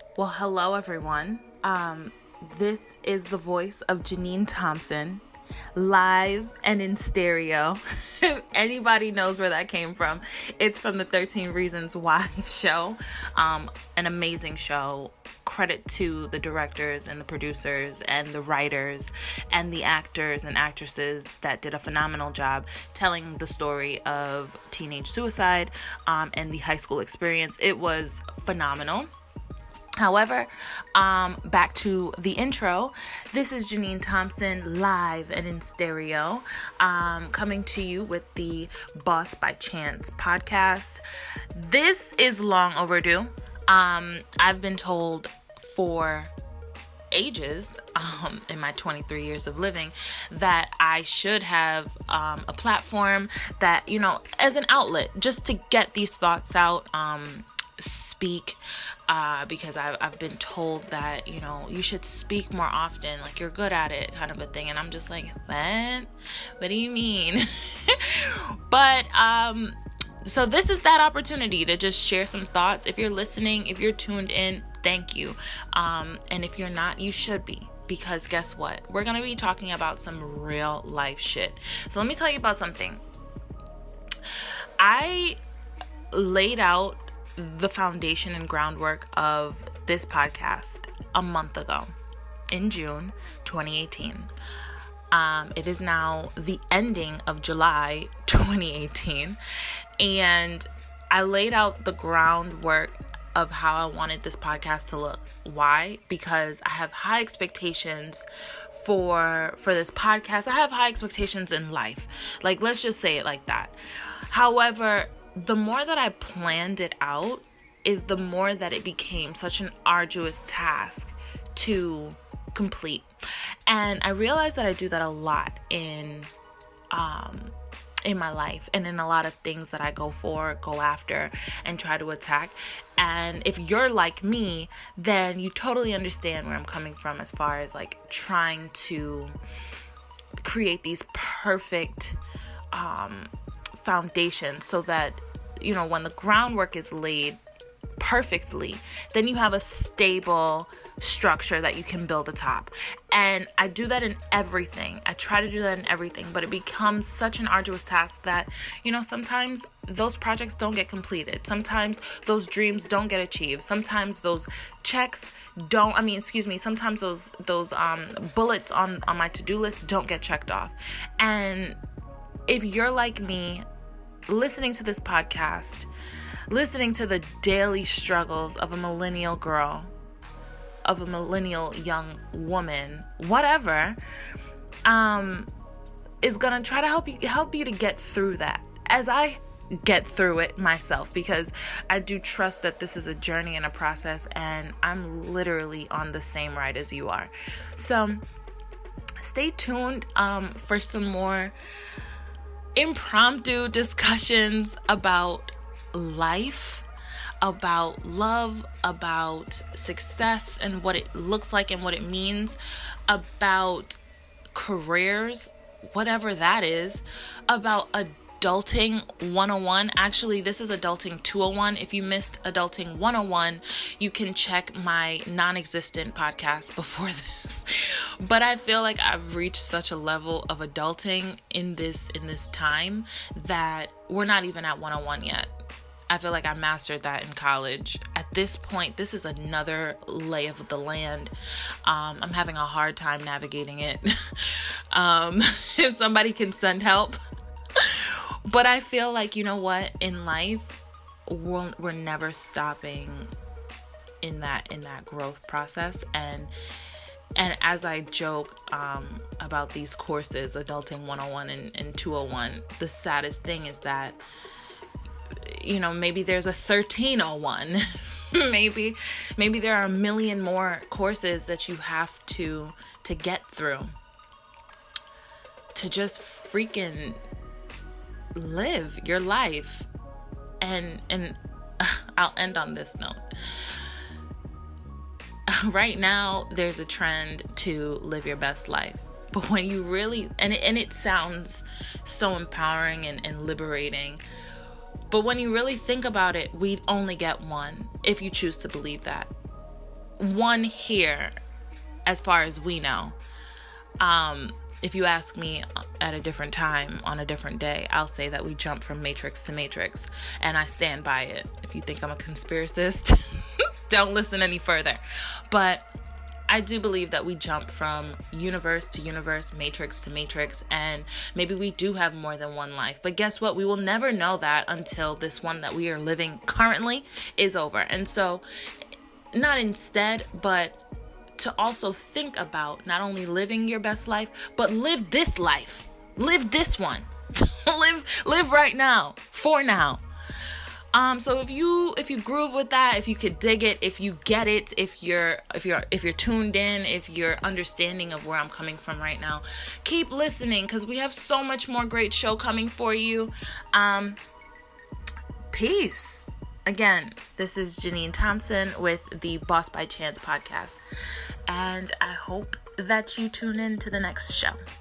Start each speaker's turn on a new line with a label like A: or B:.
A: Well, hello everyone. This is the voice of Janine Thompson, live and in stereo. If anybody knows where that came from, it's from the 13 Reasons Why show. An amazing show. Credit to the directors and the producers and the writers and the actors and actresses that did a phenomenal job telling the story of teenage suicide and the high school experience. It was phenomenal. However, back to the intro. This is Janine Thompson, live and in stereo, coming to you with the Boss by Chance podcast. This is long overdue. I've been told for ages, in my 23 years of living, that I should have a platform that, as an outlet, just to get these thoughts out, speak, because I've been told that, you should speak more often, like you're good at it, kind of a thing. And I'm just like, what do you mean? But, so this is that opportunity to just share some thoughts. If you're listening, if you're tuned in, thank you. And if you're not, you should be, because guess what? We're going to be talking about some real life shit. So let me tell you about something. I laid out the foundation and groundwork of this podcast a month ago in June 2018. It is now the ending of July 2018, and I laid out the groundwork of how I wanted this podcast to look. Why? Because I have high expectations for this podcast. I have high expectations in life. Like, let's just say it like that. However, the more that I planned it out is the more that it became such an arduous task to complete. And I realized that I do that a lot in my life and in a lot of things that I go after and try to attack. And if you're like me, then you totally understand where I'm coming from as far as like trying to create these perfect foundations so that, when the groundwork is laid perfectly, then you have a stable structure that you can build atop. And I do that in everything. I try to do that in everything, but it becomes such an arduous task that, sometimes those projects don't get completed. Sometimes those dreams don't get achieved. Sometimes those checks sometimes those bullets on my to-do list don't get checked off. And if you're like me, listening to this podcast, listening to the daily struggles of a millennial girl, of a millennial young woman, whatever, is gonna try to help you to get through that as I get through it myself, because I do trust that this is a journey and a process, and I'm literally on the same ride as you are. So stay tuned for some more impromptu discussions about life, about love, about success and what it looks like and what it means, about careers, whatever that is, about adulting 101. Actually, this is adulting 201. If you missed adulting 101, you can check my non-existent podcast before this. But I feel like I've reached such a level of adulting in this time that we're not even at 101 yet. I feel like I mastered that in college. At this point, this is another lay of the land. I'm having a hard time navigating it. If somebody can send help. But I feel like, in life, we're never stopping in that growth process. And as I joke about these courses, Adulting 101 and 201, the saddest thing is that, maybe there's a 1301. maybe there are a million more courses that you have to get through to just freaking live your life. And I'll end on this note. Right now, there's a trend to live your best life. But when you really, and it sounds so empowering and liberating, but when you really think about it, we only get one, if you choose to believe that. one here, as far as we know. If you ask me at a different time, on a different day, I'll say that we jump from matrix to matrix, and I stand by it. If you think I'm a conspiracist, don't listen any further. But I do believe that we jump from universe to universe, matrix to matrix, and maybe we do have more than one life. But guess what? We will never know that until this one that we are living currently is over. And so, not instead, but to also think about not only living your best life, but live this life. Live this one. live right now, for now. So if you groove with that, if you could dig it, if you get it, if you're tuned in, if you're understanding of where I'm coming from right now, keep listening, because we have so much more great show coming for you. Peace. Again, this is Janine Thompson with the Boss by Chance podcast, and I hope that you tune in to the next show.